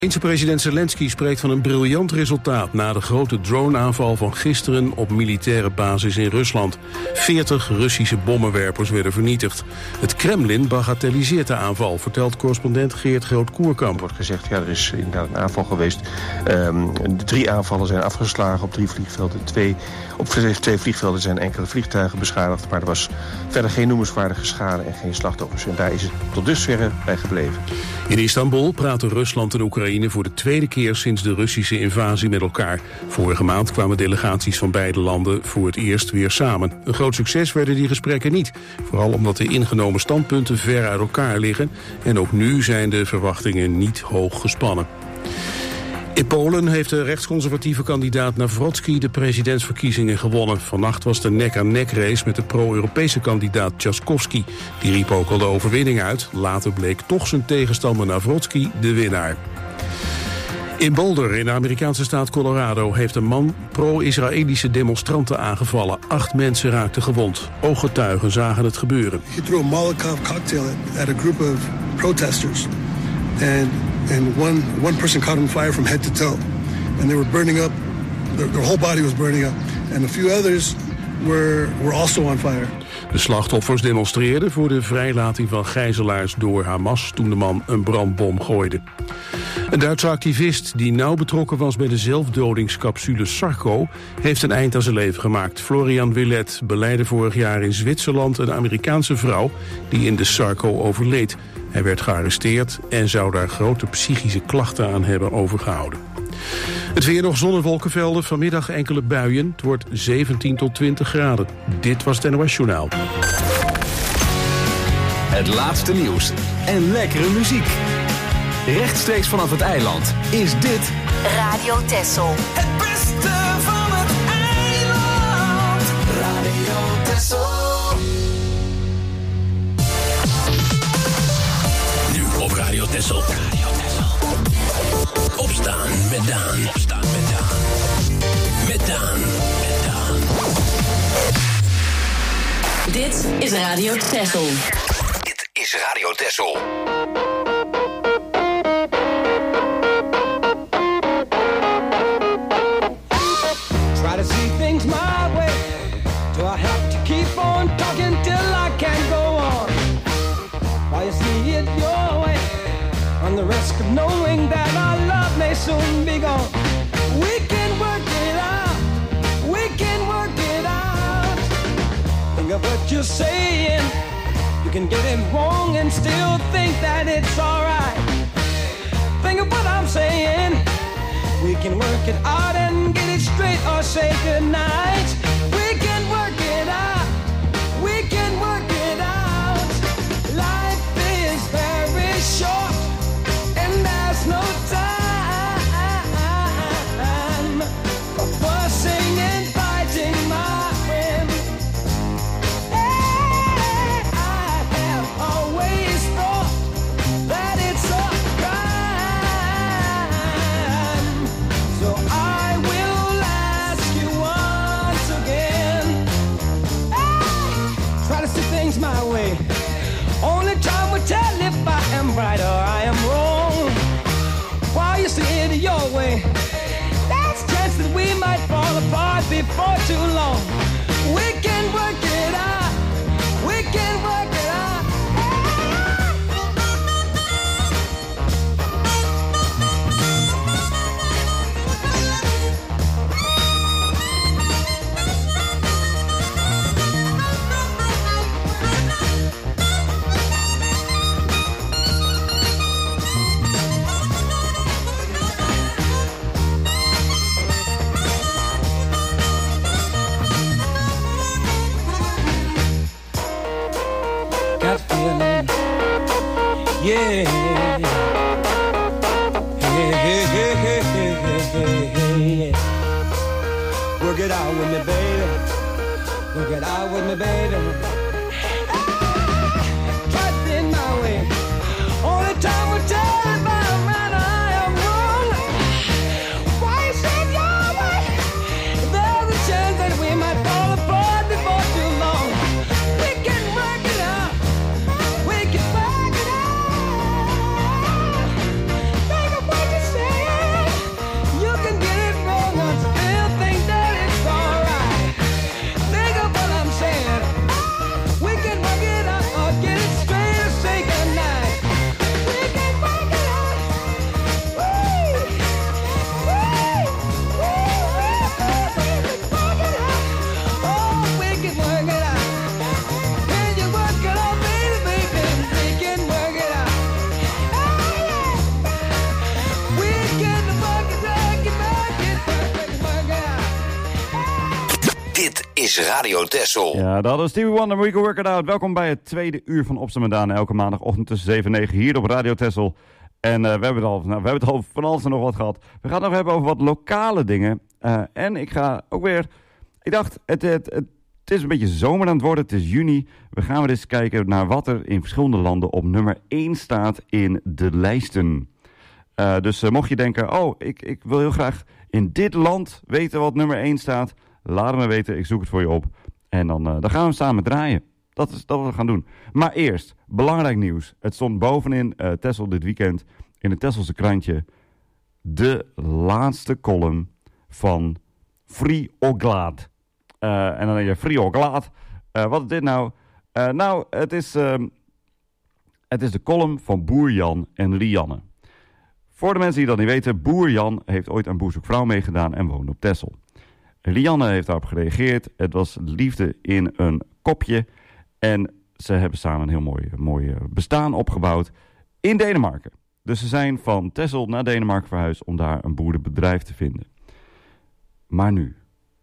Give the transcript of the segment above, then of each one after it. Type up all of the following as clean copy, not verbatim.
De president Zelensky spreekt van een briljant resultaat na de grote droneaanval van gisteren op militaire basis in Rusland. 40 Russische bommenwerpers werden vernietigd. Het Kremlin bagatelliseert de aanval, vertelt correspondent Geert Groot-Koerkamp. Er wordt gezegd, ja, er is inderdaad een aanval geweest. 3 aanvallen zijn afgeslagen op 3 vliegvelden. Op 2 vliegvelden zijn enkele vliegtuigen beschadigd, maar er was verder geen noemenswaardige schade en geen slachtoffers. En daar is het tot dusverre bij gebleven. In Istanbul praten Rusland en Oekraïne voor de tweede keer sinds de Russische invasie met elkaar. Vorige maand kwamen delegaties van beide landen voor het eerst weer samen. Een groot succes werden die gesprekken niet. Vooral omdat de ingenomen standpunten ver uit elkaar liggen. En ook nu zijn de verwachtingen niet hoog gespannen. In Polen heeft de rechtsconservatieve kandidaat Nawrocki de presidentsverkiezingen gewonnen. Vannacht was de nek-aan-nek race met de pro-Europese kandidaat Trzaskowski. Die riep ook al de overwinning uit. Later bleek toch zijn tegenstander Nawrocki de winnaar. In Boulder, in de Amerikaanse staat Colorado, heeft een man pro-Israëlische demonstranten aangevallen. 8 mensen raakten gewond. Ooggetuigen zagen het gebeuren. He threw a Molotov cocktail at a group of protesters. And one person caught on fire from head to toe. And they were burning up, their whole body was burning up. And a few others were also on fire. De slachtoffers demonstreerden voor de vrijlating van gijzelaars door Hamas toen de man een brandbom gooide. Een Duitse activist die nauw betrokken was bij de zelfdodingscapsule Sarco heeft een eind aan zijn leven gemaakt. Florian Willet beleidde vorig jaar in Zwitserland een Amerikaanse vrouw die in de Sarco overleed. Hij werd gearresteerd en zou daar grote psychische klachten aan hebben overgehouden. Het weer nog zon- en wolkenvelden, vanmiddag enkele buien. Het wordt 17 tot 20 graden. Dit was het NOS Journaal. Het laatste nieuws en lekkere muziek. Rechtstreeks vanaf het eiland is dit Radio Texel. Het beste van het eiland. Radio Texel. Nu op Radio Texel. Opstaan met Daan. Opstaan met Daan. Met Daan. Met Daan. Dit is Radio Texel. Dit is Radio Texel. Try to see things my way. Do I have to keep on talking till I can't go on? While you see it your way, on the risk of knowing that our love may soon be gone. We can work it out. We can work it out. Think of what you're saying. You can get it wrong and still think that it's alright. Think of what I'm saying. We can work it out and get it straight or say goodnight. We can work it out. We can work it out. Life is very short and there's no time for fussing and fighting, my friend. Hey, I have always thought that it's a crime. So I will ask you once again. Hey, try to see things my way. Only time will tell if I am right or I am wrong. While you see it your way, there's a chance that we might fall apart before too long. We can work it out. We can work it out. Got a feeling, yeah. Hey. Work it out with me, baby. Work it out with me, baby. Try it in my way. Only time will tell if I'm right or I am wrong. Why you say your way? There's a chance that we might fall apart before too long. We can work it out. We can work it out. Think of what you say. is Radio Texel. Ja, dat is Stevie Wonder, We Can Work It Out. Welkom bij het tweede uur van Op z'n Medaan. Elke maandagochtend tussen 7 en 9 hier op Radio Texel. En we hebben het al van alles en nog wat gehad. We gaan het nog hebben over wat lokale dingen. En ik ga ook weer... Ik dacht, het is een beetje zomer aan het worden. Het is juni. We gaan weer eens kijken naar wat er in verschillende landen op nummer 1 staat in de lijsten. Dus mocht je denken, ik wil heel graag in dit land weten wat nummer 1 staat. Laat het me weten, ik zoek het voor je op. En dan gaan we hem samen draaien. Dat is wat we gaan doen. Maar eerst, belangrijk nieuws. Het stond bovenin Texel dit weekend in het Tesselse krantje. De laatste column van Free Oglad. En dan denk je, Free Oglad? Wat is dit nou? Het is de column van Boer Jan en Rianne. Voor de mensen die dat niet weten, Boer Jan heeft ooit aan Boer Zoekt Vrouw meegedaan en woonde op Texel. Rianne heeft daarop gereageerd. Het was liefde in een kopje. En ze hebben samen een heel mooi bestaan opgebouwd in Denemarken. Dus ze zijn van Texel naar Denemarken verhuisd om daar een boerenbedrijf te vinden. Maar nu,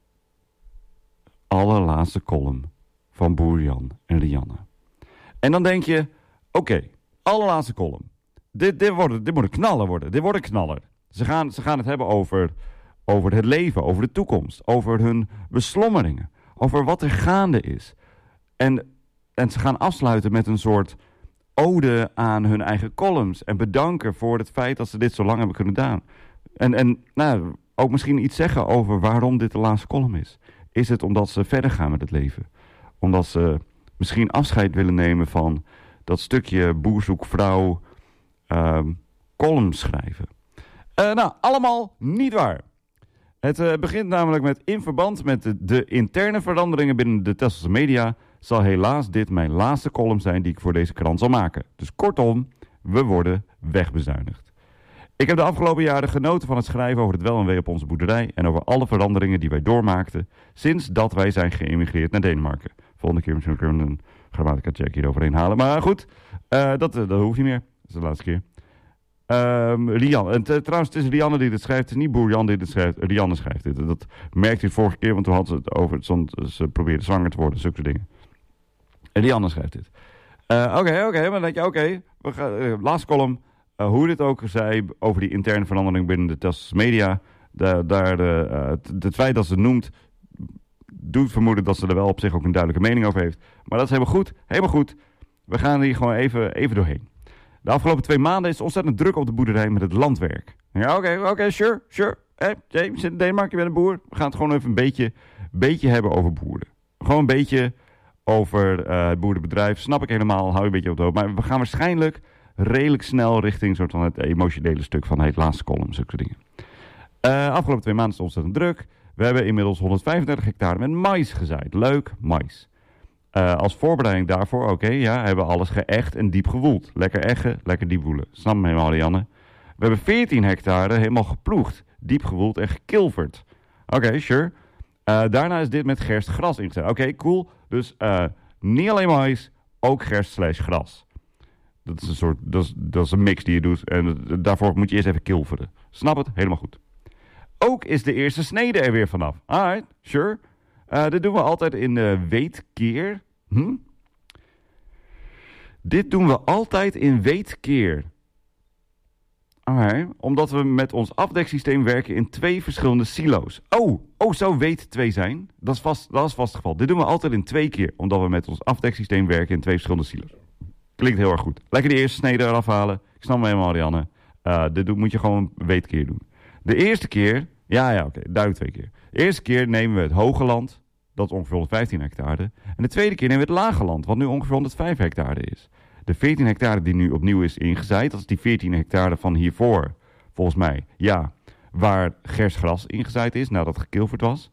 allerlaatste column van Boer Jan en Rianne. En dan denk je, oké, allerlaatste column. Dit moet een knaller worden. Dit wordt een knaller. Ze gaan het hebben over het leven, over de toekomst, over hun beslommeringen, over wat er gaande is. En ze gaan afsluiten met een soort ode aan hun eigen columns en bedanken voor het feit dat ze dit zo lang hebben kunnen doen. En ook misschien iets zeggen over waarom dit de laatste column is. Is het omdat ze verder gaan met het leven? Omdat ze misschien afscheid willen nemen van dat stukje boerzoekvrouw column schrijven? Allemaal niet waar. Het begint namelijk met: in verband met de interne veranderingen binnen de Tesselse media zal helaas dit mijn laatste column zijn die ik voor deze krant zal maken. Dus kortom, we worden wegbezuinigd. Ik heb de afgelopen jaren genoten van het schrijven over het wel en wee op onze boerderij en over alle veranderingen die wij doormaakten sinds dat wij zijn geëmigreerd naar Denemarken. Volgende keer misschien kunnen we een grammatica check hier overheen halen. Maar goed, dat hoeft niet meer. Dat is de laatste keer. Rianne. En trouwens, het is Rianne die dit schrijft. Het is niet Boer Jan die dit schrijft. Rianne schrijft dit. Dat merkte hij vorige keer, want toen had ze het over ze probeerde zwanger te worden, zulke dingen. En Rianne schrijft dit. Oké, maar dan denk je, we gaan, laatste column. Hoe dit ook zei over die interne verandering binnen de Tesselse media. Het feit dat ze het noemt, doet vermoeden dat ze er wel op zich ook een duidelijke mening over heeft. Maar dat is helemaal goed. We gaan hier gewoon even doorheen. De afgelopen 2 maanden is het ontzettend druk op de boerderij met het landwerk. Ja, oké, sure. Je zit in Denemarken, je bent een boer. We gaan het gewoon even een beetje hebben over boeren. Gewoon een beetje over het boerenbedrijf. Snap ik helemaal, hou je een beetje op de hoop. Maar we gaan waarschijnlijk redelijk snel richting soort van het emotionele stuk van het laatste column, zulke dingen. Afgelopen 2 maanden is het ontzettend druk. We hebben inmiddels 135 hectare met mais gezaaid. Leuk, mais. Als voorbereiding daarvoor, hebben we alles geëcht en diep gewoeld. Lekker eggen, lekker diep woelen. Snap me helemaal, Janne. We hebben 14 hectare helemaal geploegd, diep gewoeld en gekilverd. Oké, sure. Daarna is dit met gerstgras ingezet. Oké, cool. Dus niet alleen mais, ook gerst/gras. Dat is een soort, dat is een mix die je doet. En daarvoor moet je eerst even kilveren. Snap het? Helemaal goed. Ook is de eerste snede er weer vanaf. Alright, sure. Dit doen we altijd in weetkeer. Dit doen we altijd in weetkeer. Omdat we met ons afdeksysteem werken in 2 verschillende silo's. Zou weet 2 zijn? Dat is vast het geval. Dit doen we altijd in 2 keer. Omdat we met ons afdeksysteem werken in 2 verschillende silo's. Klinkt heel erg goed. Lekker de eerste snede eraf halen. Ik snap me helemaal, Marianne. Dit moet je gewoon weetkeer doen. De eerste keer... Oké, duidelijk 2 keer. De eerste keer nemen we het hoge land. Dat is ongeveer 115 hectare. En de tweede keer nemen we het lage land. Wat nu ongeveer 105 hectare is. De 14 hectare die nu opnieuw is ingezaaid. Dat is die 14 hectare van hiervoor. Volgens mij. Ja. Waar gerstgras ingezaaid is. Nadat het gekilverd was.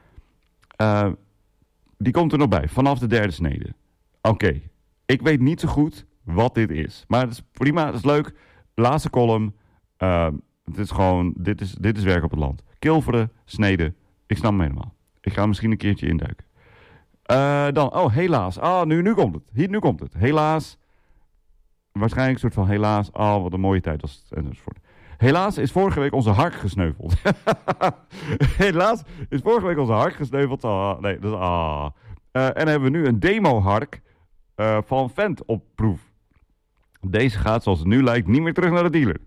Die komt er nog bij. Vanaf de 3e snede. Oké. Ik weet niet zo goed wat dit is. Maar het is prima. Het is leuk. Laatste column. Het is gewoon... Dit is werk op het land. Kilveren. Sneden. Ik snap hem helemaal. Ik ga misschien een keertje induiken. Helaas. Nu komt het. Nu komt het. Helaas. Waarschijnlijk een soort van helaas. Wat een mooie tijd was het. Enzovoort. Helaas is vorige week onze hark gesneuveld. Helaas is vorige week onze hark gesneuveld. Nee, dat is... en hebben we nu een demo-hark van Fendt op proef. Deze gaat, zoals het nu lijkt, niet meer terug naar de dealer.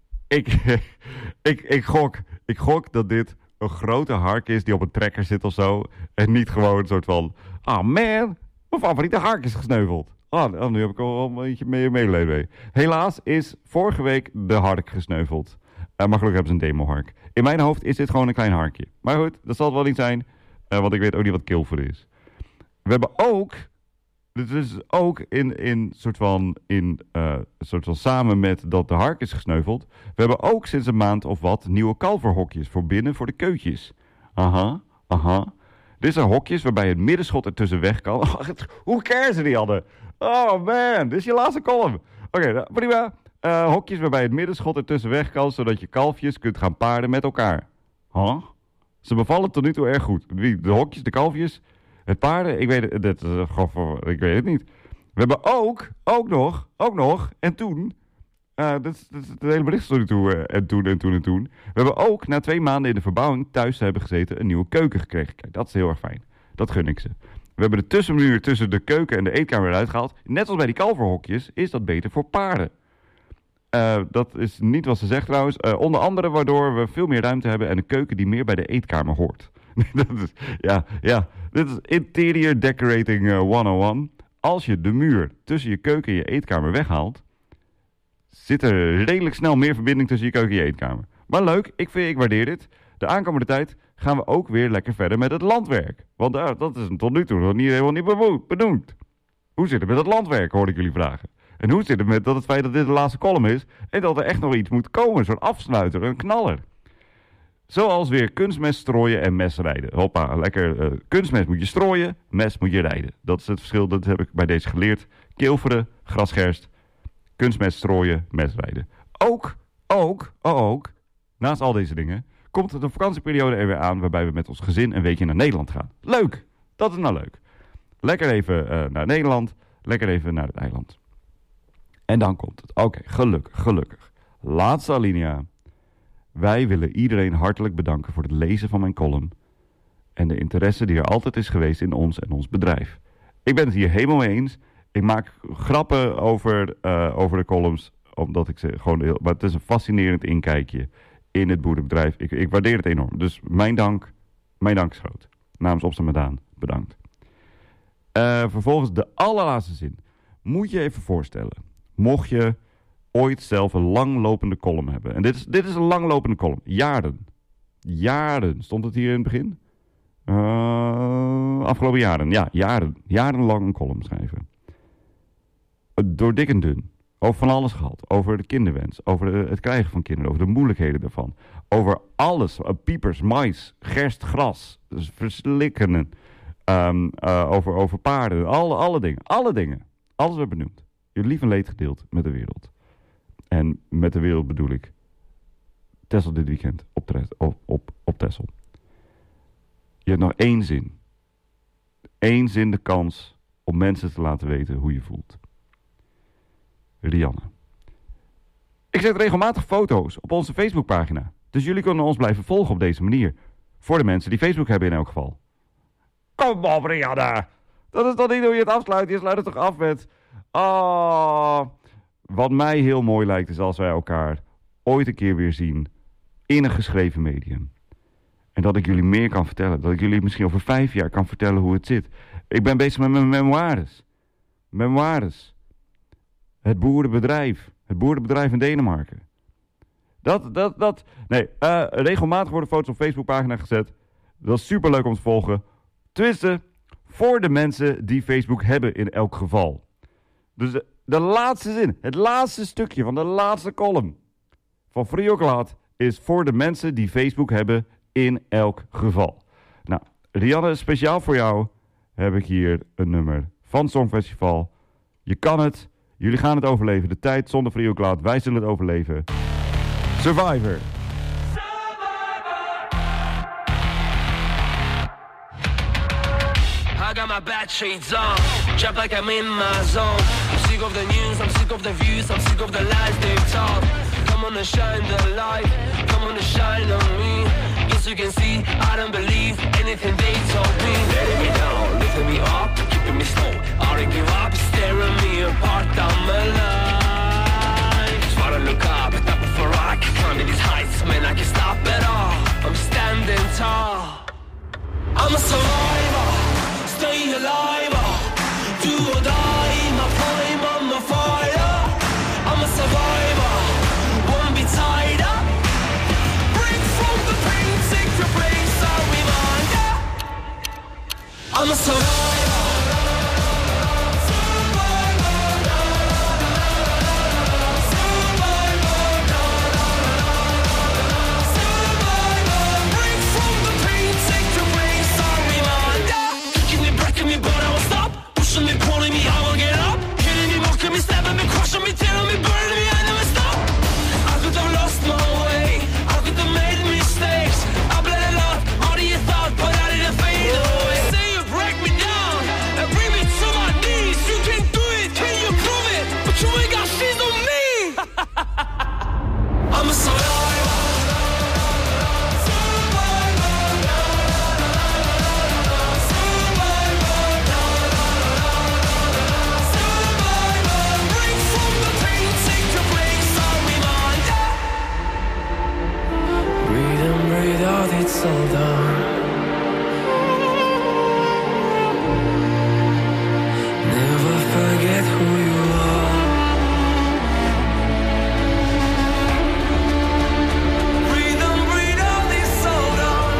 Ik gok dat dit een grote hark is die op een trekker zit of zo. En niet gewoon een soort van... Ah man, mijn favoriete hark is gesneuveld. Nu heb ik al een beetje medelijden mee. Helaas is vorige week de hark gesneuveld. Maar gelukkig hebben ze een demo-hark. In mijn hoofd is dit gewoon een klein harkje. Maar goed, dat zal het wel niet zijn. Want ik weet ook niet wat kilfer is. We hebben ook... Dus ook in soort van samen met dat de hark is gesneuveld. We hebben ook sinds een maand of wat nieuwe kalverhokjes voor binnen voor de keutjes. Aha. Dit zijn hokjes waarbij het middenschot ertussen weg kan. Hoe cares die hadden? Oh man, dit is je laatste column. Oké, prima. Hokjes waarbij het middenschot ertussen weg kan, zodat je kalfjes kunt gaan paarden met elkaar. Ze bevallen tot nu toe erg goed. De hokjes, de kalfjes, het paarden, ik weet het niet. We hebben ook nog, en toen... Dat is het hele bericht tot nu toe, en toen. We hebben ook na 2 maanden in de verbouwing thuis hebben gezeten een nieuwe keuken gekregen. Kijk, dat is heel erg fijn. Dat gun ik ze. We hebben de tussenmuur tussen de keuken en de eetkamer eruit gehaald. Net als bij die kalverhokjes is dat beter voor paarden. Dat is niet wat ze zegt trouwens. Onder andere waardoor we veel meer ruimte hebben en een keuken die meer bij de eetkamer hoort. Dit is Interior Decorating 101. Als je de muur tussen je keuken en je eetkamer weghaalt, zit er redelijk snel meer verbinding tussen je keuken en je eetkamer. Maar leuk, ik waardeer dit. De aankomende tijd gaan we ook weer lekker verder met het landwerk. Want dat is tot nu toe nog helemaal niet benoemd. Hoe zit het met het landwerk, hoorde ik jullie vragen. En hoe zit het met het feit dat dit de laatste column is en dat er echt nog iets moet komen, een soort afsluiter, een knaller. Zoals weer kunstmest strooien en mes rijden. Hoppa, lekker. Kunstmest moet je strooien, mes moet je rijden. Dat is het verschil, dat heb ik bij deze geleerd. Kilveren, grasgerst, kunstmest strooien, mes rijden. Ook, naast al deze dingen, komt de vakantieperiode er weer aan waarbij we met ons gezin een weekje naar Nederland gaan. Leuk, dat is nou leuk. Lekker even naar Nederland, lekker even naar het eiland. En dan komt het. Oké, gelukkig. Laatste alinea. Wij willen iedereen hartelijk bedanken voor het lezen van mijn column en de interesse die er altijd is geweest in ons en ons bedrijf. Ik ben het hier helemaal mee eens. Ik maak grappen over de columns, omdat ik ze gewoon heel... Maar het is een fascinerend inkijkje in het boerenbedrijf. Ik waardeer het enorm. Dus mijn dank is groot. Namens Opstaan met Daan, bedankt. Vervolgens de allerlaatste zin. Moet je even voorstellen, mocht je ooit zelf een langlopende column hebben. En dit is een langlopende column. Jaren. Stond het hier in het begin? Afgelopen jaren. Ja, jarenlang een column schrijven. Door dik en dun. Over van alles gehad. Over de kinderwens. Over het krijgen van kinderen. Over de moeilijkheden daarvan. Over alles. Piepers, mais, gerst, gras. Dus verslikken. Over paarden. Alle dingen. Alles werd benoemd. Je lief en leed gedeeld met de wereld. En met de wereld bedoel ik Texel dit weekend op Texel. Je hebt nog 1 zin. 1 zin de kans om mensen te laten weten hoe je voelt. Rianne. Ik zet regelmatig foto's op onze Facebookpagina. Dus jullie kunnen ons blijven volgen op deze manier. Voor de mensen die Facebook hebben in elk geval. Kom op, Rianne. Dat is toch niet hoe je het afsluit? Je sluit het toch af met... Wat mij heel mooi lijkt is als wij elkaar ooit een keer weer zien in een geschreven medium. En dat ik jullie meer kan vertellen. Dat ik jullie misschien over 5 jaar kan vertellen hoe het zit. Ik ben bezig met mijn memoires. Het boerenbedrijf in Denemarken. Regelmatig worden foto's op Facebookpagina gezet. Dat is superleuk om te volgen. Tenminste, voor de mensen die Facebook hebben in elk geval. Dus de laatste zin, het laatste stukje van de laatste column van Frioklaat is voor de mensen die Facebook hebben in elk geval. Nou, Rianne, speciaal voor jou heb ik hier een nummer van Songfestival. Je kan het, jullie gaan het overleven. De tijd zonder Frioklaat, wij zullen het overleven. Survivor. I got my bad shades on, trap like I'm in my zone. I'm sick of the news, I'm sick of the views, I'm sick of the lies they've told. Come on on and shine the light. Come on and shine on me. Yes, you can see I don't believe anything they told me. Letting me down, lifting me up, keeping me slow. I don't give up, staring me apart. I'm alive. Try to look up, but before I can climb these heights, man, I can't stop at all. I'm standing tall. I'm a survivor, stay alive. Do or die, my prime, I'm a fighter. I'm a survivor, won't be tied up. Break from the pain, take your place, I'll remind ya. I'm a survivor. Pushing me, pulling me, I won't get up. Hitting me, mocking me, stabbing me, crushing me, tearing me, burning me, I never stop. I could have lost my way, I could have made mistakes. I bled a lot, more than you thought, but I didn't fade away. Say you break me down and bring me to my knees. You can do it, can you prove it? But you ain't got shit on me. I'm a survivor. It's all done. Never forget who you are. Breathe and breathe out, it's all done.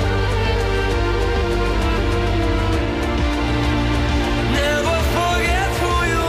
Never forget who you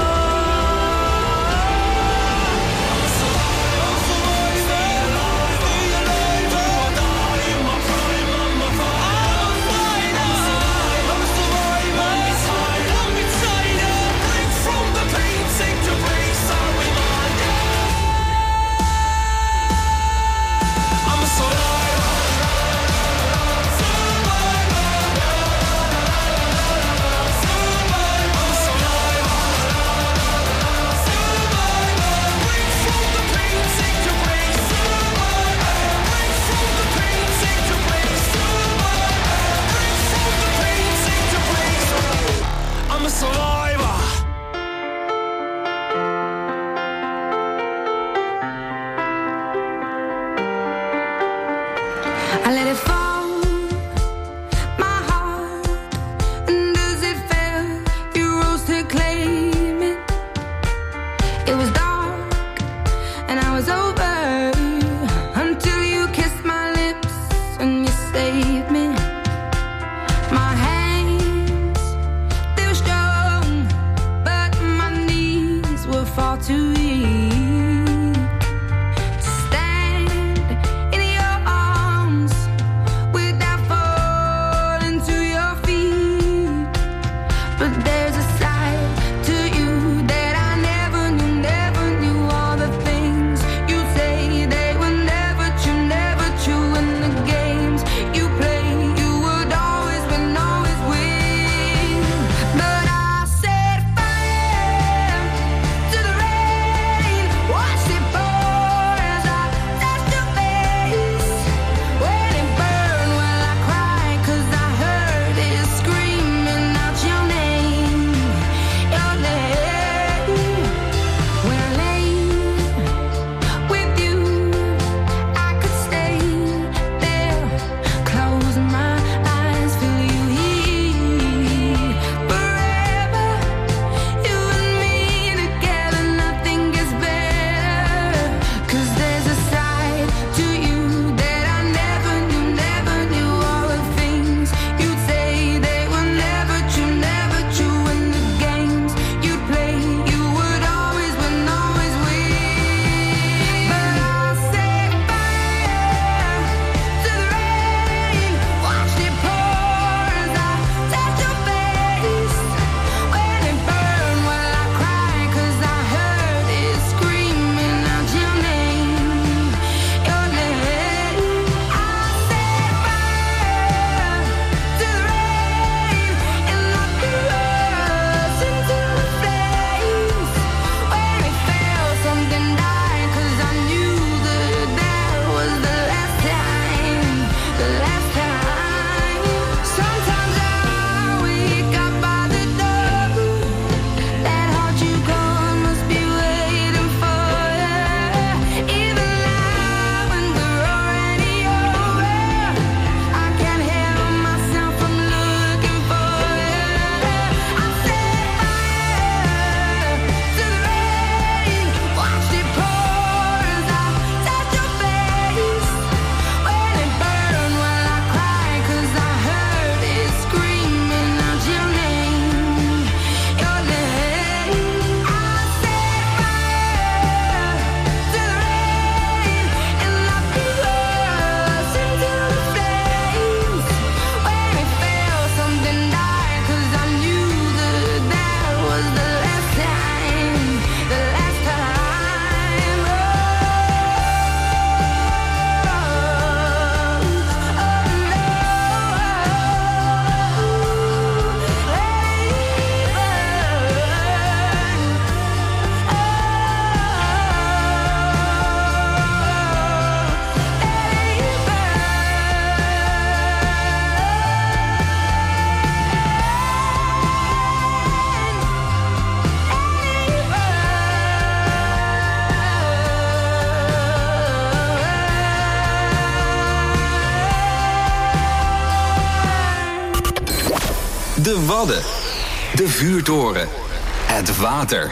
I let it fall, my heart, and as it fell, you rose to claim it. It was dark, and I was over, until you kissed my lips and you saved me. My hands, they were strong, but my knees were far too weak. De Wadden. De vuurtoren. Het water.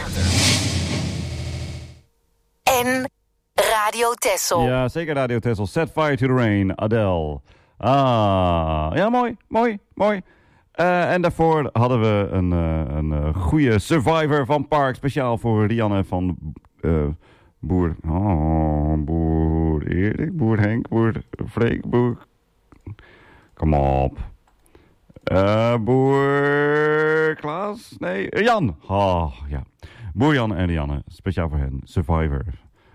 En Radio Texel. Ja, zeker Radio Texel. Set Fire to the Rain, Adele. Ja, mooi. En daarvoor hadden we een goede Survivor van Park. Speciaal voor Rianne van Boer Erik, Boer Henk, Boer Freek, Boer... Kom op. Boer Klaas? Nee, Jan. Ja. Boer Jan en Rianne. Speciaal voor hen. Survivor.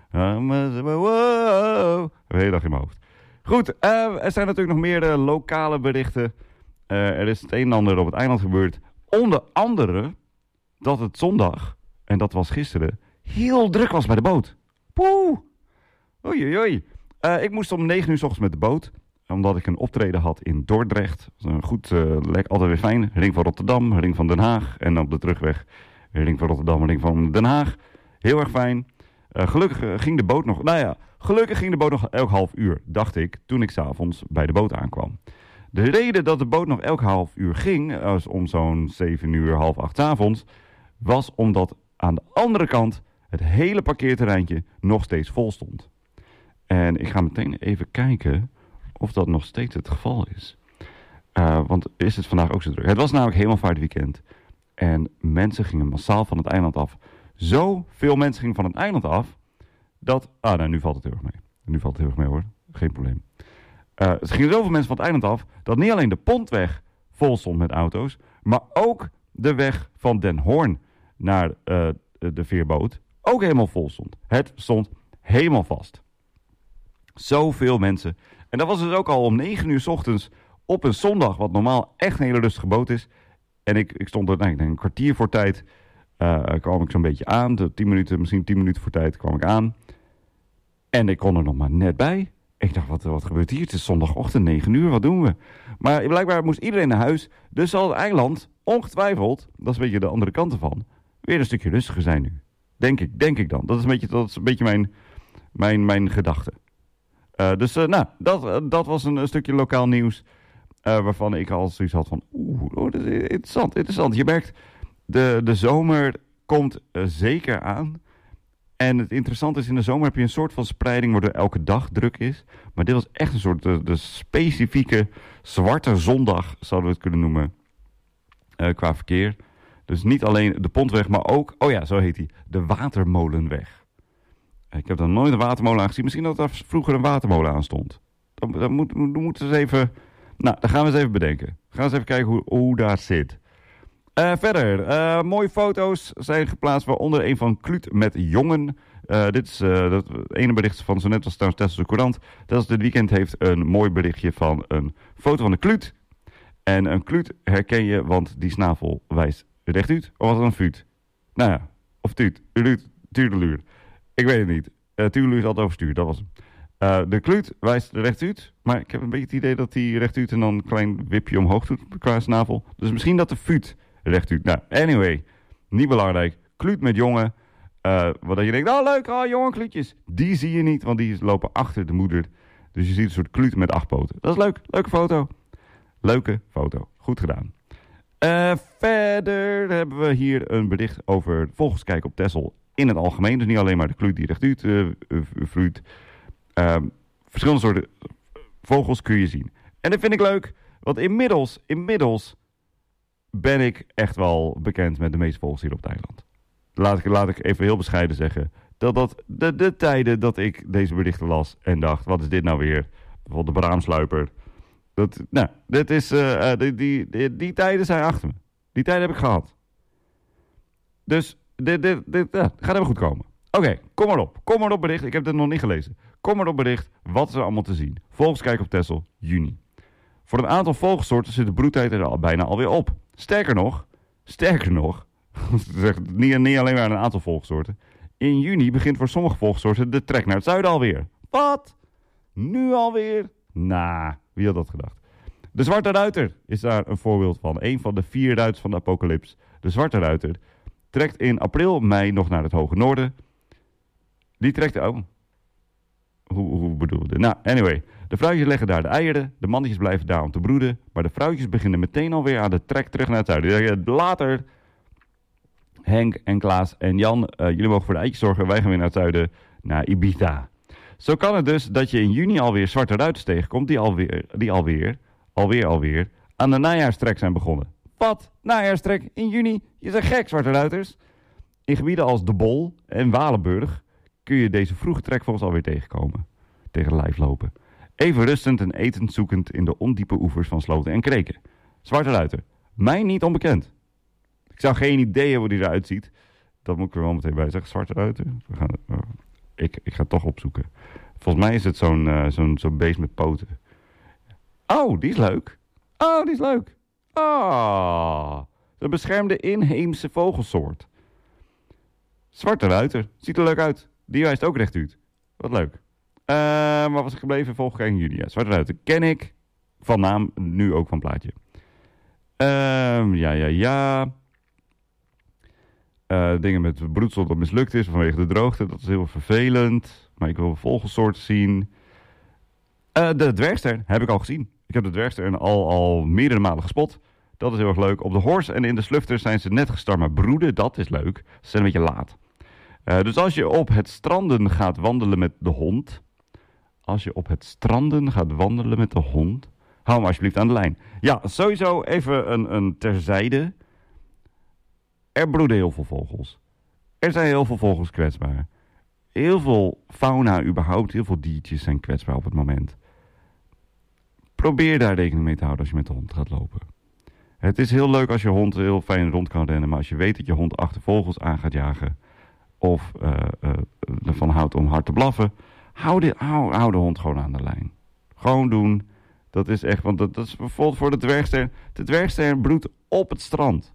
Wow. Een hele dag in mijn hoofd. Goed, er zijn natuurlijk nog meer lokale berichten. Er is het een en ander op het eiland gebeurd. Onder andere dat het zondag, en dat was gisteren, heel druk was bij de boot. Poeh. Oei. Ik moest om 9 uur 's ochtends met de boot. Omdat ik een optreden had in Dordrecht. Goed, altijd weer fijn. Ring van Rotterdam, Ring van Den Haag. En op de terugweg Ring van Rotterdam, Ring van Den Haag. Heel erg fijn. Gelukkig ging de boot nog... gelukkig ging de boot nog elk half uur, dacht ik, toen ik 's avonds bij de boot aankwam. De reden dat de boot nog elk half uur ging, om zo'n 7 uur, half 8 's avonds, was omdat aan de andere kant het hele parkeerterreintje nog steeds vol stond. En ik ga meteen even kijken of dat nog steeds het geval is. Want is het vandaag ook zo druk? Het was namelijk Hemelvaartweekend. En mensen gingen massaal van het eiland af. Zoveel mensen gingen van het eiland af, dat... nu valt het heel erg mee. Nu valt het heel erg mee hoor. Geen probleem. Er gingen zoveel mensen van het eiland af, dat niet alleen de Pontweg vol stond met auto's, maar ook de weg van Den Hoorn naar de veerboot ook helemaal vol stond. Het stond helemaal vast. Zoveel mensen. En dat was dus ook al om 9 uur 's ochtends op een zondag, wat normaal echt een hele rustige boot is. En ik stond er, ik denk een kwartier voor tijd, kwam ik zo'n beetje aan. Misschien 10 minuten voor tijd kwam ik aan. En ik kon er nog maar net bij. Ik dacht, wat gebeurt hier? Het is zondagochtend, 9 uur, wat doen we? Maar blijkbaar moest iedereen naar huis. Dus zal het eiland ongetwijfeld, dat is een beetje de andere kant ervan, weer een stukje rustiger zijn nu. Denk ik dan. Dat is een beetje mijn gedachte. Dat was een stukje lokaal nieuws. Waarvan ik al zoiets had van, dat is interessant. Je merkt, de zomer komt zeker aan. En het interessante is, in de zomer heb je een soort van spreiding, waardoor elke dag druk is. Maar dit was echt een soort de specifieke zwarte zondag, zouden we het kunnen noemen, qua verkeer. Dus niet alleen de Pontweg, maar ook, zo heet die, de Watermolenweg. Ik heb daar nooit een watermolen aan gezien. Misschien dat er vroeger een watermolen aan stond. Dan moeten we eens even... dan gaan we eens even bedenken. Gaan we eens even kijken hoe daar zit. Verder, mooie foto's zijn geplaatst, waaronder een van Kluut met jongen. Dit is dat ene bericht van zo net was trouwens Tesselse Courant. Dat is dit weekend heeft een mooi berichtje van een foto van de Kluut. En een Kluut herken je, want die snavel wijst rechtuit. Of was het een fuut? Of tuut. Tuurdeluur. Ik weet het niet. Tuurdeluur is altijd overstuur, dat was hem. De Kluut wijst rechtuit, maar ik heb een beetje het idee dat hij rechtuit en dan een klein wipje omhoog doet qua snavel. Dus misschien dat de fuut rechtuit. Anyway, niet belangrijk. Kluut met jongen. Wat je denkt, leuk, jonge kluutjes. Die zie je niet, want die lopen achter de moeder. Dus je ziet een soort kluut met 8 poten. Dat is leuk. Leuke foto. Goed gedaan. Verder hebben we hier een bericht over vogels kijken op Texel in het algemeen. Dus niet alleen maar de kluut die rechtuit vloeit. Verschillende soorten vogels kun je zien. En dat vind ik leuk, want inmiddels ben ik echt wel bekend met de meeste vogels hier op het eiland. Laat ik even heel bescheiden zeggen dat de tijden dat ik deze berichten las en dacht, wat is dit nou weer? Bijvoorbeeld de braamsluiper. Die tijden zijn achter me. Die tijden heb ik gehad. Dus dit gaat helemaal goed komen. Oké, kom maar op bericht. Ik heb dit nog niet gelezen. Kom maar op bericht. Wat is er allemaal te zien? Vogels kijken op Texel, juni. Voor een aantal vogelsoorten zit de broedtijd er al bijna alweer op. Sterker nog, niet alleen maar een aantal vogelsoorten. In juni begint voor sommige vogelsoorten de trek naar het zuiden alweer. Wat? Nu alweer? Wie had dat gedacht? De zwarte ruiter is daar een voorbeeld van. Een van de 4 ruiters van de apocalyps. De zwarte ruiter trekt in april, mei nog naar het hoge noorden. Die trekt... Hoe bedoelde? Anyway. De vrouwtjes leggen daar de eieren, de mannetjes blijven daar om te broeden, maar de vrouwtjes beginnen meteen alweer aan de trek terug naar het zuiden. Later, Henk en Klaas en Jan, jullie mogen voor de eitjes zorgen, wij gaan weer naar het zuiden, naar Ibiza. Zo kan het dus dat je in juni alweer zwarte ruiters tegenkomt die alweer aan de najaarstrek zijn begonnen. Wat? Najaarstrek in juni? Je bent gek, zwarte ruiters. In gebieden als De Bol en Walenburg kun je deze vroege trekvogels alweer tegenkomen. Tegen lijf lopen. Even rustend en etend zoekend in de ondiepe oevers van sloten en kreken. Zwarte ruiter. Mij niet onbekend. Ik zou geen idee hebben hoe die eruit ziet. Dat moet ik er wel meteen bij zeggen. Zwarte ruiter. Ik ga het toch opzoeken. Volgens mij is het zo'n beest met poten. Oh, die is leuk. De beschermde inheemse vogelsoort. Zwarte ruiter. Ziet er leuk uit. Die wijst ook rechtuit. Wat leuk. Waar was ik gebleven? Volgende juni. Ja, zwarte ruiter ken ik. Van naam, nu ook van plaatje. Dingen met broedsel dat mislukt is vanwege de droogte. Dat is heel vervelend. Maar ik wil vogelsoorten zien. De dwergster heb ik al gezien. Ik heb de dwergster al meerdere malen gespot. Dat is heel erg leuk. Op de hors en in de slufters zijn ze net gestart. Maar broeden, dat is leuk. Ze zijn een beetje laat. Dus als je op het stranden gaat wandelen met de hond... hou hem alsjeblieft aan de lijn. Ja, sowieso even een terzijde. Er broeden heel veel vogels. Er zijn heel veel vogels kwetsbaar. Heel veel fauna überhaupt, heel veel diertjes zijn kwetsbaar op het moment. Probeer daar rekening mee te houden als je met de hond gaat lopen. Het is heel leuk als je hond heel fijn rond kan rennen... maar als je weet dat je hond achter vogels aan gaat jagen... of ervan houdt om hard te blaffen... hou de hond gewoon aan de lijn. Gewoon doen. Dat is echt, want dat is bijvoorbeeld voor de dwergster. De dwergster broedt op het strand.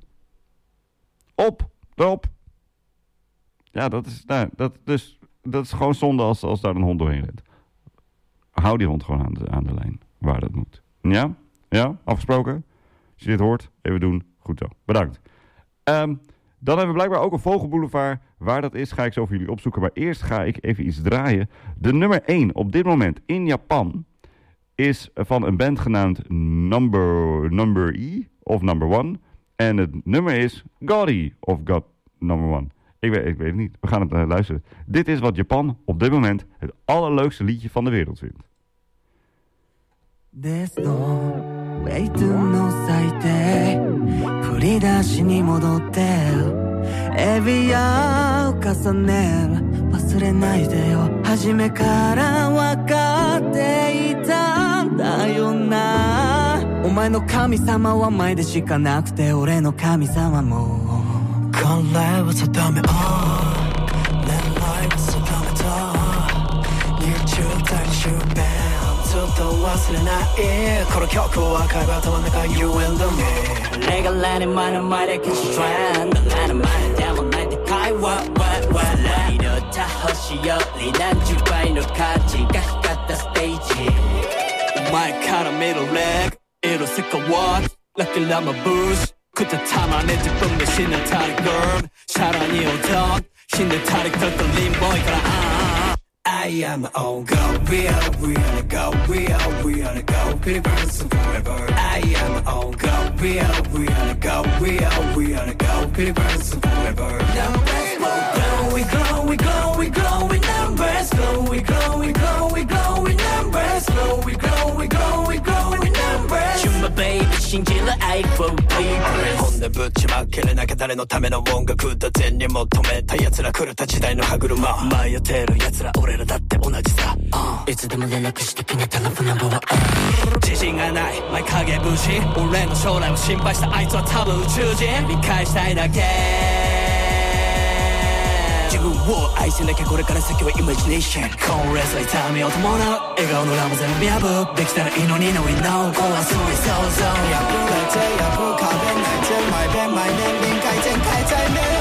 Erop. Ja, dat is gewoon zonde als daar een hond doorheen rent. Hou die hond gewoon aan de lijn, waar dat moet. Ja? Ja? Afgesproken? Als je dit hoort, even doen. Goed zo. Bedankt. Dan hebben we blijkbaar ook een vogelboulevard. Waar dat is, ga ik zo voor jullie opzoeken. Maar eerst ga ik even iets draaien. De nummer 1 op dit moment in Japan is van een band genaamd Number E of Number One. En het nummer is Gotti of God Number One. Ik weet het niet. We gaan het luisteren. Dit is wat Japan op dit moment het allerleukste liedje van de wereld vindt. ですのウェイトの咲いて振り出しに戻ってエビやを重ねる忘れないでよ初めから分かっていたんだよなお前の神様は前でしかなくて俺の神様もこれは定め狙いは定めた日中大衆弁ずっと忘れないこの曲を分かる頭の中 You and me 俺がラニマの前でキストレンドラニマでもないって会話笑いのた星より何十倍の価値がかかったステージお前から見るレッグ色せかわラッキーラマブースくたたまね自分で死んでたり girl さらに踊る死んでたりちょっとリンボーイから I am on go, we are go, we are go, pretty birds forever. I am on go, we are go, we are go, pretty birds forever. Numbers glow, we glow, we glow, we glow, we numbers glow, we glow, we glow, we glow, we numbers glow, we glow, we glow, we glow, we numbers. You my baby, 信じる愛 for papers. 本音ぶちまけれなきゃ誰のための音楽だ全に求めた奴ら狂った時代の歯車迷ってる奴ら俺らだって同じさ、いつでも連絡してきなテレフォンナンバーは自信がない前影節俺の将来を心配したあいつは多分宇宙人理解したいだけ自分を愛せなきゃこれから先はイマジネーションこれさ痛みを伴う笑顔の裏も全部破できたらいいのにノリの壊すのに想像破れて破壁ないて毎遍毎年臨界点変えたいね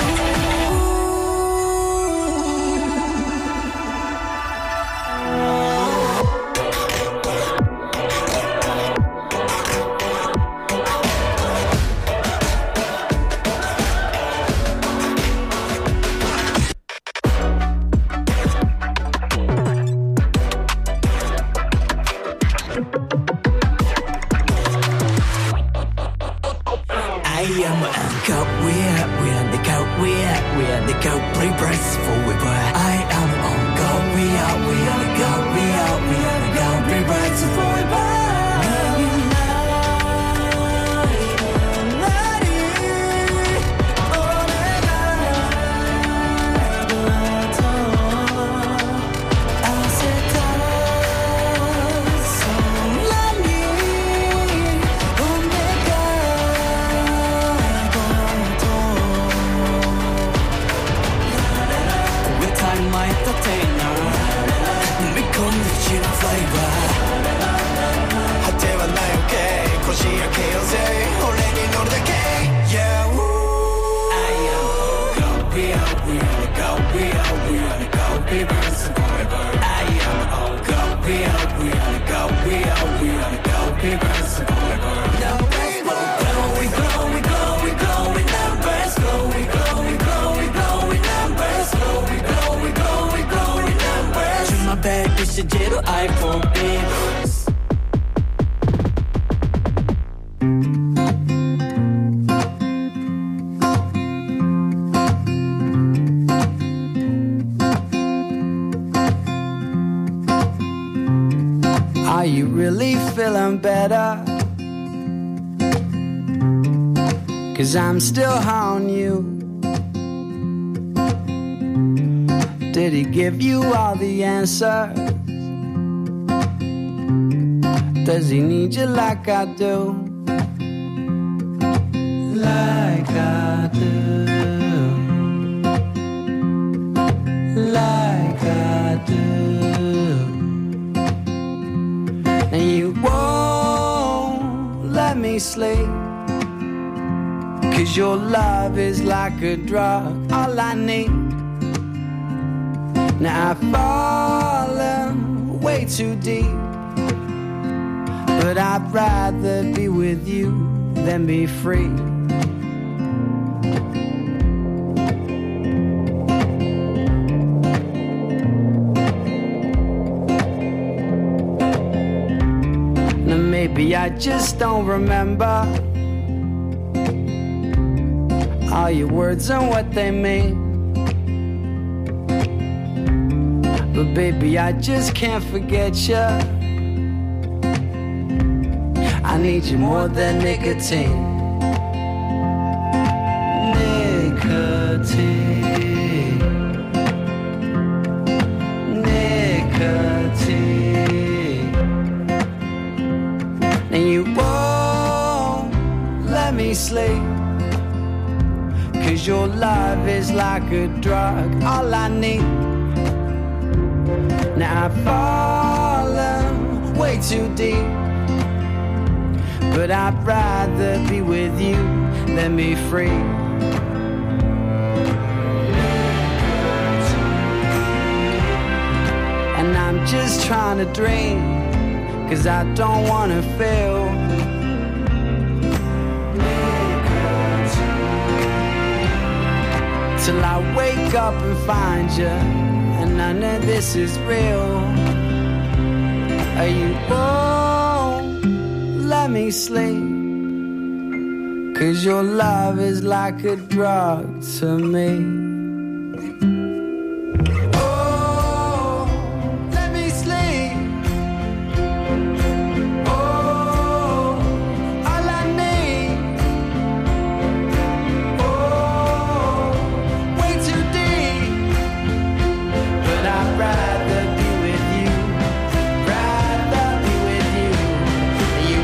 I am uncut, we're the goat, we're the goat, play breasts forward, but I am on goat, we are the goat, we are the goat, play breasts forward, but 실제로 iPhone Beavers. Are you really feeling better? 'Cause I'm still on you. Did he give you all the answers? Does he need you like I do? Like I do. Like I do. And you won't let me sleep, 'cause your love is like a drug, all I need. Now I've fallen way too deep, but I'd rather be with you than be free. Now maybe I just don't remember all your words and what they mean, but baby I just can't forget you. I need you more than nicotine. Nicotine. Nicotine. And you won't let me sleep, 'cause your love is like a drug, all I need. Now I've fallen way too deep, but I'd rather be with you than be free. And I'm just trying to dream, 'cause I don't wanna feel. Till I wake up and find you, and I know this is real. Are you won't let me sleep, 'cause your love is like a drug to me. Oh, let me sleep. Oh, all I need. Oh, way too deep, but I'd rather be with you. Rather be with you. You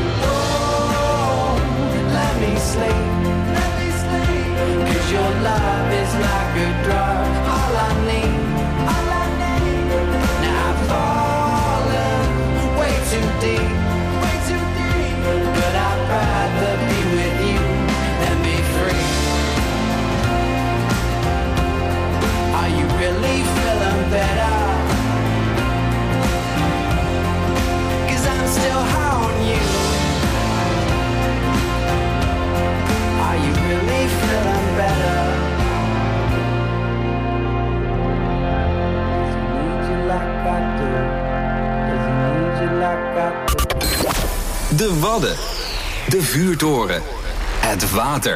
won't let me sleep. Let me sleep. 'Cause your love is like De Wadden. De vuurtoren. Het water.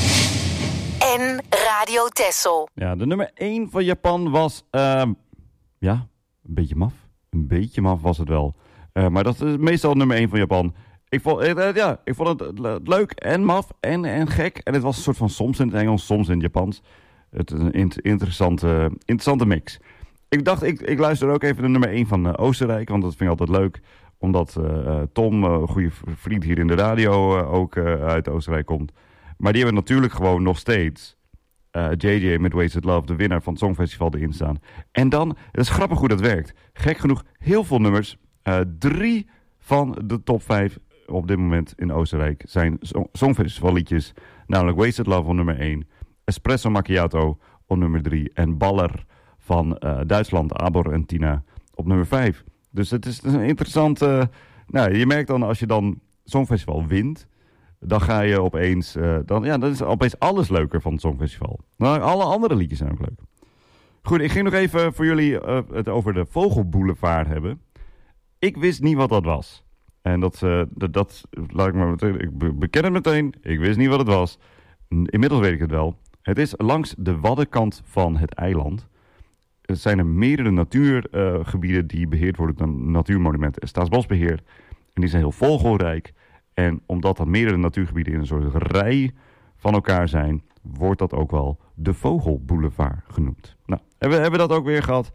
En Radio Texel. Ja, de nummer 1 van Japan was... een beetje maf. Een beetje maf was het wel. Maar dat is meestal nummer 1 van Japan. Ik vond het leuk en maf en gek. En het was een soort van soms in het Engels, soms in het Japans. Het is een interessante mix. Ik dacht, ik luister ook even de nummer 1 van Oostenrijk. Want dat vind ik altijd leuk. Omdat Tom, een goede vriend hier in de radio, ook uit Oostenrijk komt. Maar die hebben natuurlijk gewoon nog steeds JJ met Wasted Love, de winnaar van het Songfestival, erin staan. En dan, het is grappig hoe dat werkt. Gek genoeg, heel veel nummers. 3 van de top 5 op dit moment in Oostenrijk zijn Songfestivalliedjes. Namelijk Wasted Love op nummer 1. Espresso Macchiato op nummer 3. En Baller van Duitsland, Abor en Tina op nummer 5. Dus het is een interessante... je merkt dan als je dan Songfestival wint, dan ga je opeens... dan is opeens alles leuker van het Songfestival. Nou, alle andere liedjes zijn ook leuk. Goed, ik ging nog even voor jullie het over de Vogelboulevard hebben. Ik wist niet wat dat was. En dat laat ik maar meteen... Ik beken het meteen. Ik wist niet wat het was. Inmiddels weet ik het wel. Het is langs de waddenkant van het eiland. Er zijn er meerdere natuurgebieden die beheerd worden door natuurmonumenten en Staatsbosbeheer. En die zijn heel vogelrijk. En omdat dat meerdere natuurgebieden in een soort rij van elkaar zijn, wordt dat ook wel de Vogelboulevard genoemd. Nou, hebben dat ook weer gehad.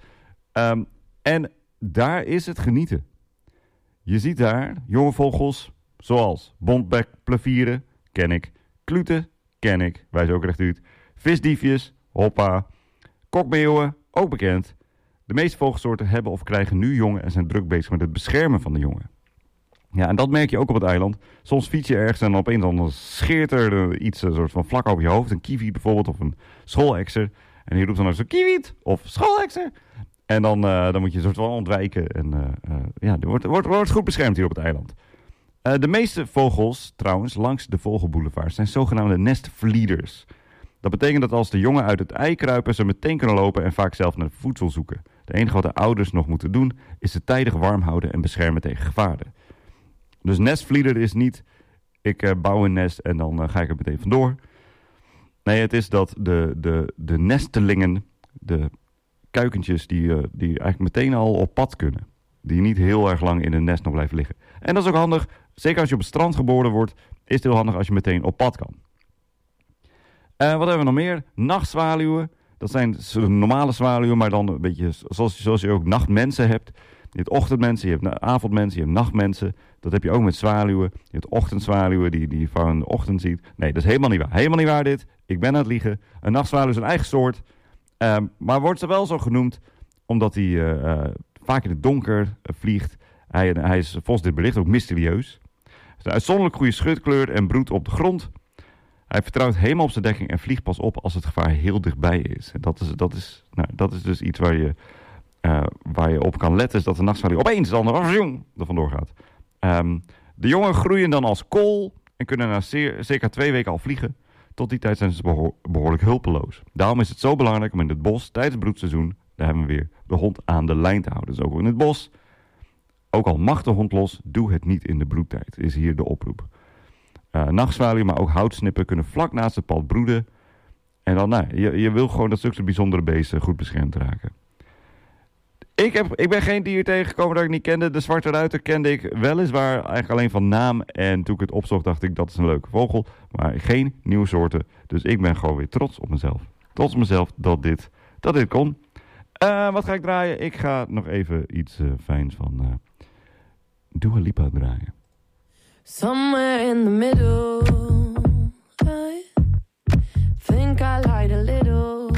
En daar is het genieten. Je ziet daar jonge vogels zoals bontbekplevieren, ken ik. Kluten, ken ik, wijs ook recht uit. Visdiefjes, hoppa. Kokmeeuwen, ook bekend. De meeste vogelsoorten hebben of krijgen nu jongen en zijn druk bezig met het beschermen van de jongen. Ja, en dat merk je ook op het eiland. Soms fiets je ergens en opeens dan scheert er iets een soort van vlak over je hoofd. Een kiwi bijvoorbeeld of een schoolhekser. En die roept dan ook zo kiewiet of schoolhekser. En dan moet je een soort van ontwijken. En er wordt goed beschermd hier op het eiland. De meeste vogels trouwens langs de Vogelboulevard zijn zogenaamde nestvlieders. Dat betekent dat als de jongen uit het ei kruipen, ze meteen kunnen lopen en vaak zelf naar voedsel zoeken. Het enige wat de ouders nog moeten doen, is ze tijdig warm houden en beschermen tegen gevaren. Dus nestvlieder is niet, ik bouw een nest en dan ga ik er meteen vandoor. Nee, het is dat de nestelingen, de kuikentjes die eigenlijk meteen al op pad kunnen. Die niet heel erg lang in een nest nog blijven liggen. En dat is ook handig, zeker als je op het strand geboren wordt, is het heel handig als je meteen op pad kan. Wat hebben we nog meer? Nachtzwaluwen. Dat zijn normale zwaluwen, maar dan een beetje zoals je ook nachtmensen hebt. Je hebt ochtendmensen, je hebt avondmensen, je hebt nachtmensen. Dat heb je ook met zwaluwen. Je hebt ochtendzwaluwen die je van de ochtend ziet. Nee, dat is helemaal niet waar. Helemaal niet waar dit. Ik ben aan het liegen. Een nachtzwaluw is een eigen soort. Maar wordt ze wel zo genoemd omdat hij vaak in het donker vliegt. Hij is volgens dit bericht ook mysterieus. Hij heeft een uitzonderlijk goede schutkleur en broedt op de grond. Hij vertrouwt helemaal op zijn dekking en vliegt pas op als het gevaar heel dichtbij is. En dat is dus iets waar je op kan letten, is dat de nachtzwaluw opeens dan er vandoor gaat. De jongen groeien dan als kool en kunnen na circa 2 weken al vliegen. Tot die tijd zijn ze behoorlijk hulpeloos. Daarom is het zo belangrijk om in het bos tijdens het broedseizoen, daar hebben we weer, de hond aan de lijn te houden. Dus ook in het bos. Ook al mag de hond los, doe het niet in de broedtijd, is hier de oproep. Nachtzwaluwen, maar ook houtsnippen kunnen vlak naast het pad broeden. En dan, je wil gewoon dat zulke bijzondere beesten goed beschermd raken. Ik ben geen dier tegengekomen dat ik niet kende. De zwarte ruiter kende ik weliswaar eigenlijk alleen van naam. En toen ik het opzocht dacht ik, dat is een leuke vogel. Maar geen nieuwe soorten. Dus ik ben gewoon weer trots op mezelf. Trots op mezelf dat dit kon. Wat ga ik draaien? Ik ga nog even iets fijns van Dua Lipa draaien. Somewhere in the middle, I think I lied a little.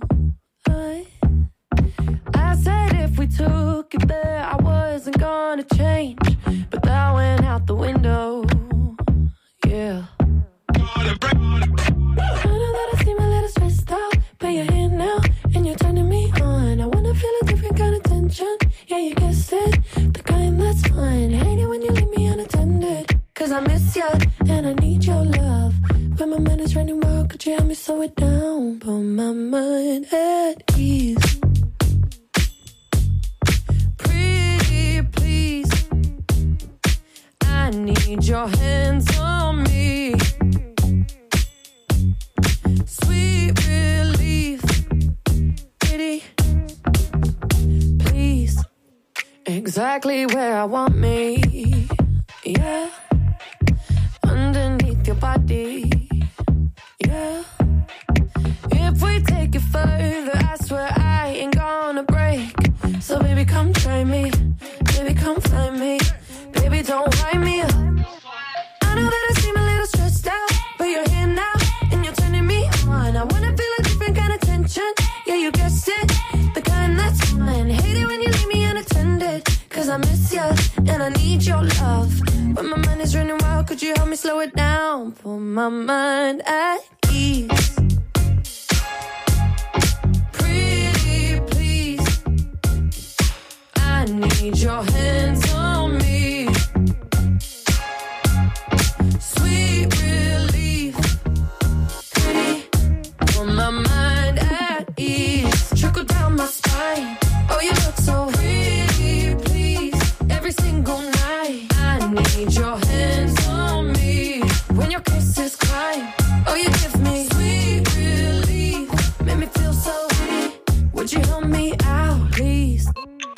I said if we took it there, I wasn't gonna change, but that went out the window. Yeah. I know that I seem a little stressed out, but you're here now and you're turning me on. I wanna feel a different kind of tension. Yeah, you guessed it, the kind that's fine. Hate it when you leave me unattended. 'Cause I miss you, and I need your love. When my mind is running wild, could you help me slow it down? Put my mind at ease. Pretty please, I I need your hands on me. Sweet relief, pretty, please. Exactly where I want me, yeah. Underneath your body, yeah. If we take it further, I swear I ain't gonna break. So baby, come try me, baby, come find me, baby, don't wind me up. I know that I seem a little stressed out, but you're here now, and you're turning me on. I wanna feel a different kind of tension, yeah, you guessed it, the kind that's fine. Hate it when you leave me unattended, cause I miss you, and I need your love. But my mind is running wild, could you help me slow it down? Put my mind at ease. Pretty please, I need your hands on me. Sweet relief, pretty, put my mind at ease. Trickle down my spine, oh you look so pretty please. Every single night, I need your hands on me. When your kisses climb, oh you give me sweet relief. Make me feel so weak, would you help me out please?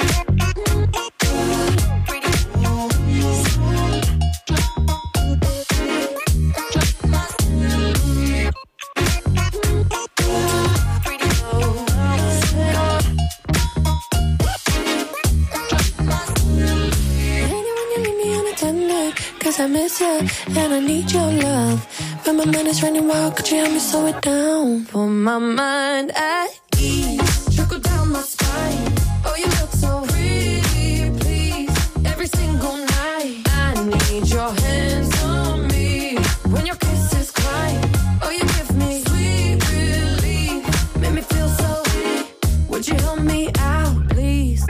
Cause I miss you, and I need your love. But my mind is running wild, could you help me slow it down? Put my mind at ease. Trickle down my spine, oh you look so pretty, please. Every single night, I need your hands on me. When your kisses climb, oh you give me sweet relief. Make me feel so weak, would you help me out, please?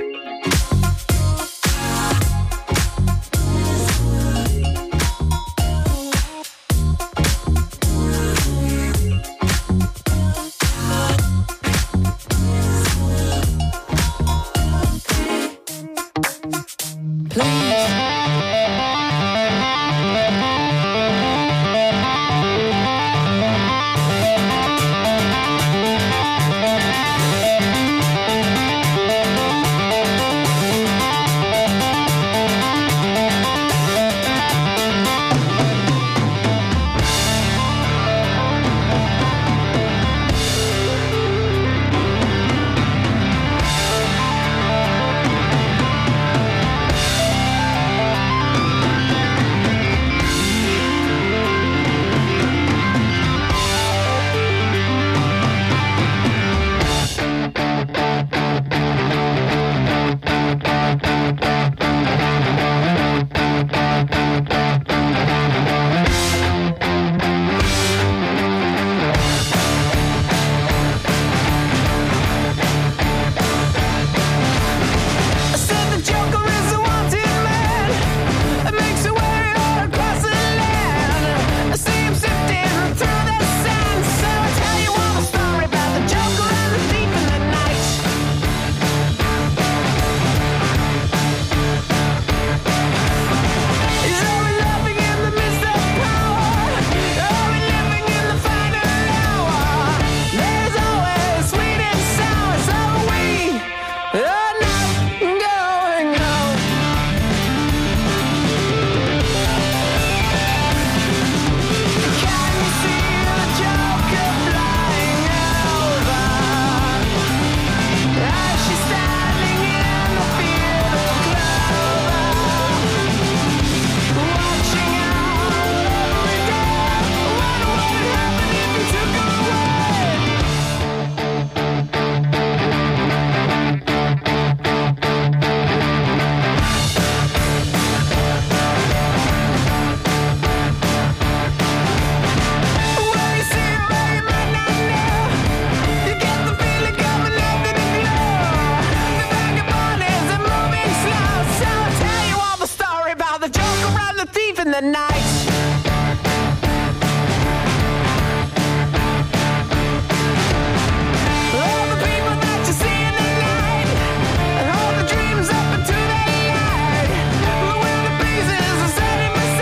the night. All the people that you see in the night, and all the dreams up into the light. The wind that breezes are setting my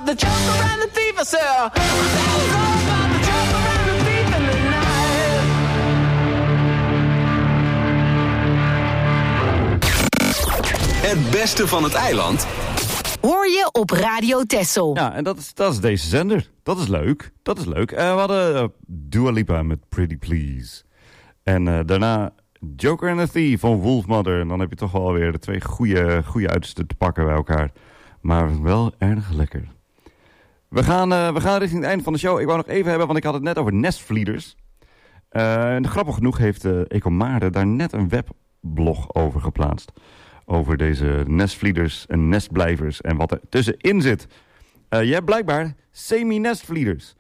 the joker and the thief. I said, that was all about the joker and the thief in the night. Het beste van het eiland hoor je op Radio Texel. Ja, en dat is deze zender. Dat is leuk. We hadden Dua Lipa met Pretty Please. En daarna Joker and the Thief van Wolfmother. En dan heb je toch wel weer de twee goede uitersten te pakken bij elkaar. Maar wel erg lekker. We gaan richting het einde van de show. Ik wou nog even hebben, want ik had het net over nestvlieders. En grappig genoeg heeft Ecomaarde daar net een weblog over geplaatst. Over deze nestvlieders en nestblijvers en wat er tussenin zit. Je hebt blijkbaar semi-nestvlieders.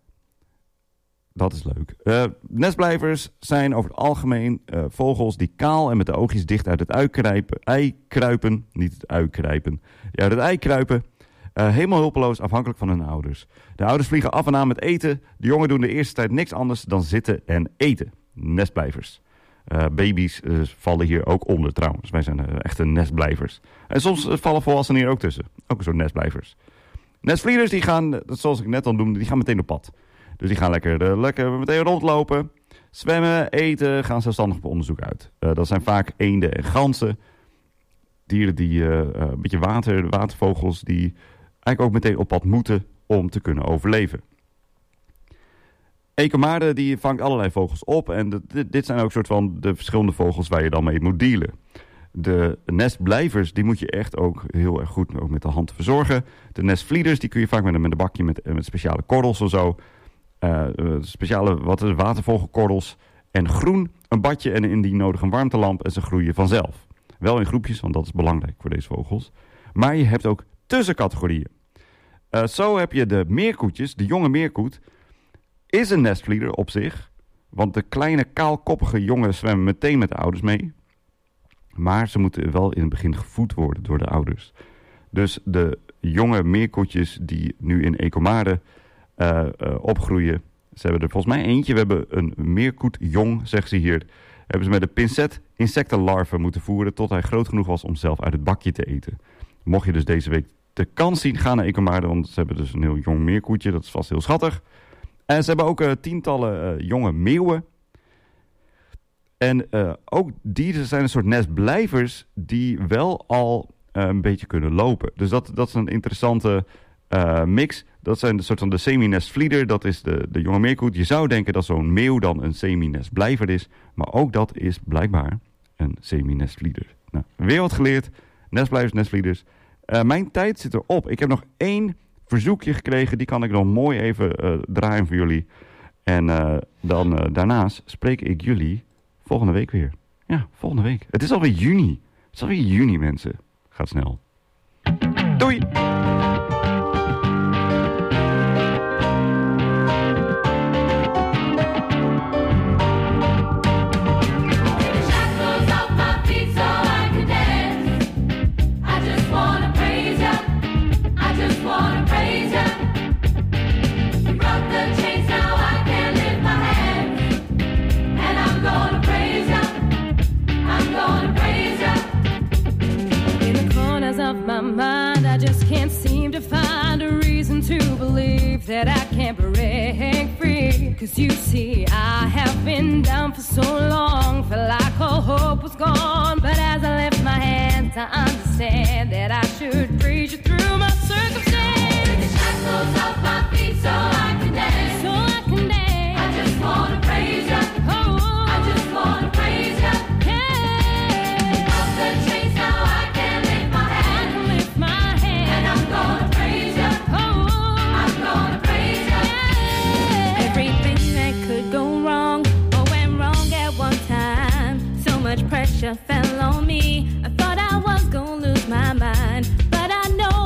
Dat is leuk. Nestblijvers zijn over het algemeen vogels die kaal en met de oogjes dicht uit het ei kruipen. Niet het ui kruipen. Ja, uit het ei kruipen. Helemaal hulpeloos afhankelijk van hun ouders. De ouders vliegen af en aan met eten. De jongen doen de eerste tijd niks anders dan zitten en eten. Nestblijvers. Baby's vallen hier ook onder trouwens. Wij zijn echte nestblijvers. En soms vallen volwassenen hier ook tussen. Ook een soort nestblijvers. Nestvlieders die gaan, zoals ik net al noemde, die gaan meteen op pad. Dus die gaan lekker meteen rondlopen, zwemmen, eten, gaan zelfstandig op onderzoek uit. Dat zijn vaak eenden en ganzen. Dieren die een beetje watervogels die eigenlijk ook meteen op pad moeten om te kunnen overleven. Ecomaarde die vangt allerlei vogels op en dit zijn ook soort van de verschillende vogels waar je dan mee moet dealen. De nestblijvers die moet je echt ook heel erg goed ook met de hand verzorgen. De nestvlieders die kun je vaak met een bakje met speciale korrels of zo. Speciale watervogelkorrels en groen, een badje en indien nodig een warmtelamp en ze groeien vanzelf. Wel in groepjes, want dat is belangrijk voor deze vogels. Maar je hebt ook tussencategorieën. Zo heb je de meerkoetjes, de jonge meerkoet, is een nestvlieder op zich. Want de kleine kaalkoppige jongen zwemmen meteen met de ouders mee. Maar ze moeten wel in het begin gevoed worden door de ouders. Dus de jonge meerkoetjes die nu in Ecomaarde opgroeien. Ze hebben er volgens mij eentje. We hebben een meerkoetjong, zeggen ze hier. Hebben ze met een pincet insectenlarven moeten voeren tot hij groot genoeg was om zelf uit het bakje te eten. Mocht je dus deze week de kans zien, ga naar Ecomaarde, want ze hebben dus een heel jong meerkoetje. Dat is vast heel schattig. En ze hebben ook tientallen jonge meeuwen. En ook die zijn een soort nestblijvers die wel al een beetje kunnen lopen. Dus dat is een interessante mix. Dat zijn een soort van de semi-nestvlieder. Dat is de jonge meerkoet. Je zou denken dat zo'n meeuw dan een semi-nestblijver is. Maar ook dat is blijkbaar een semi-nestvlieder. Nou, weer wat geleerd. Nestblijvers, nestvlieders. Mijn tijd zit erop. Ik heb nog 1 verzoekje gekregen. Die kan ik nog mooi even draaien voor jullie. En dan daarnaast spreek ik jullie volgende week weer. Ja, volgende week. Het is alweer juni. Het is alweer juni, mensen. Gaat snel. Doei! That I can't break free. Cause you see, I have been down for so long, felt like all hope was gone. But as I lift my hands, I understand that I should praise you through my circumstance. Take the shackles off my feet so I can dance. So I can dance. I just wanna praise you. Oh, I just wanna praise you. Yeah. Off the chains now I can lift my hand. I can lift my hand. And I'm gonna praise you. Oh, I'm gonna praise you. Yeah. Everything that could go wrong or went wrong at one time. So much pressure fell on me. I thought I was gonna lose my mind, but I know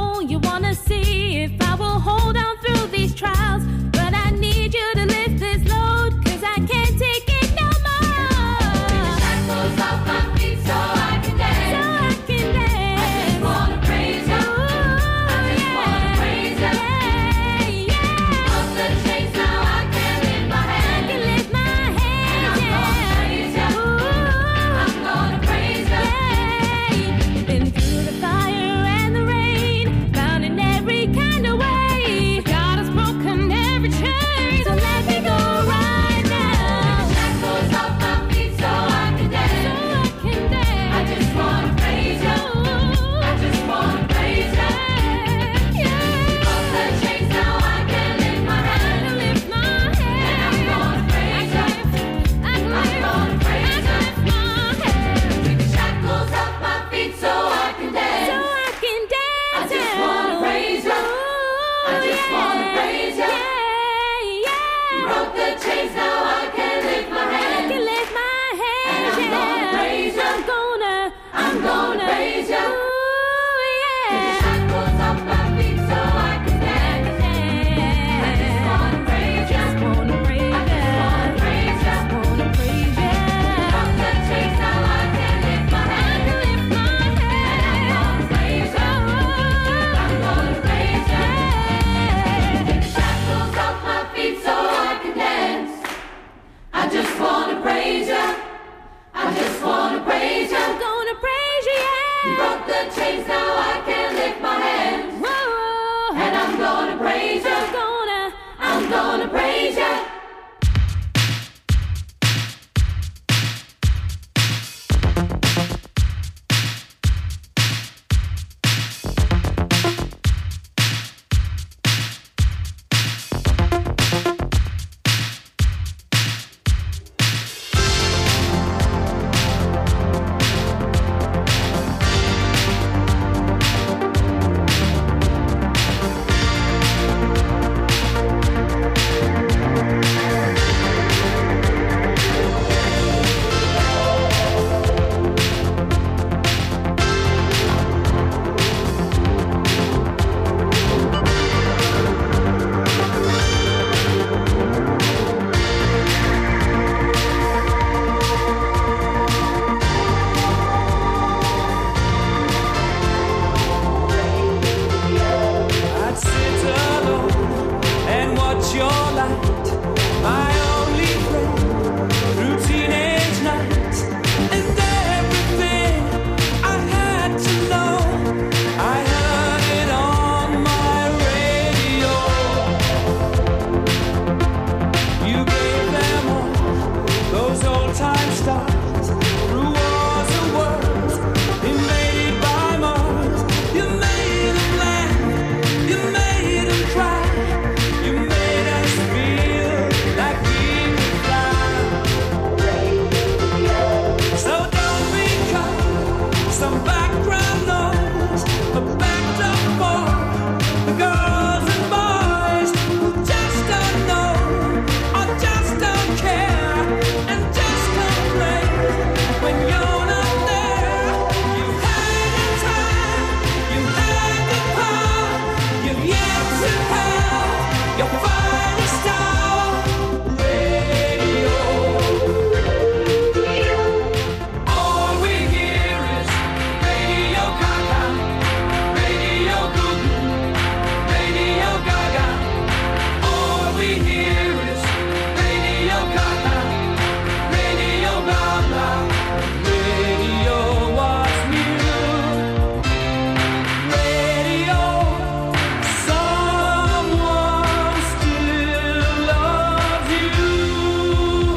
Radio Gaga, Radio Gaga, Radio what's new. Radio, someone still loves you.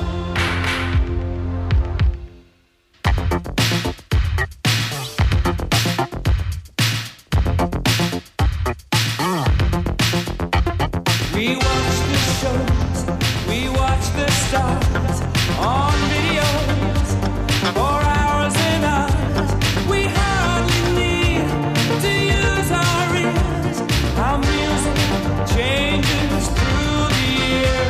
We watch the shows, we watch the stars on videos for hours and hours. We hardly need to use our ears. Our music changes through the year.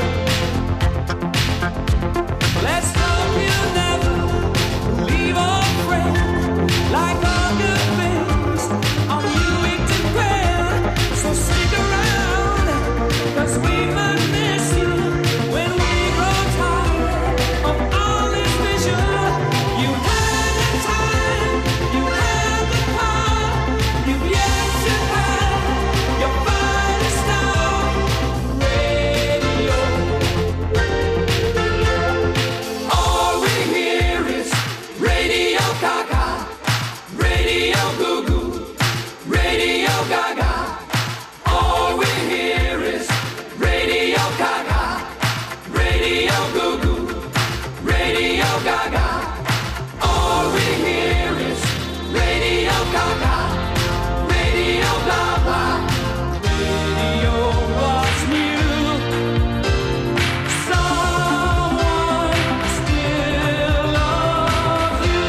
Let's hope you never leave our friend like all good things on you to grand. So stick around, 'cause we might miss you when we grow tired of all this vision. You had the time, you had the power, you've yet to have your finest hour. Radio. All we hear is Radio Gaga, Radio Goo Goo, Radio Gaga. All we hear is Radio Gaga, Radio Goo Goo, Radio Gaga. All we hear is Radio Gaga, Radio blah blah. Radio what's new. Someone still loves you.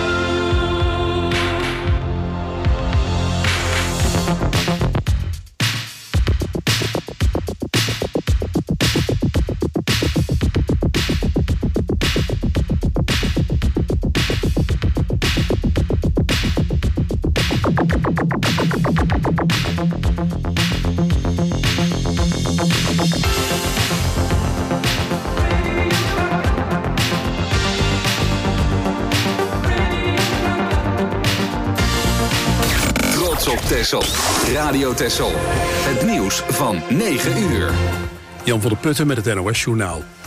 Trots op Texel. Radio Texel. Het nieuws van 9 uur. Jan van der Putten met het NOS Journaal.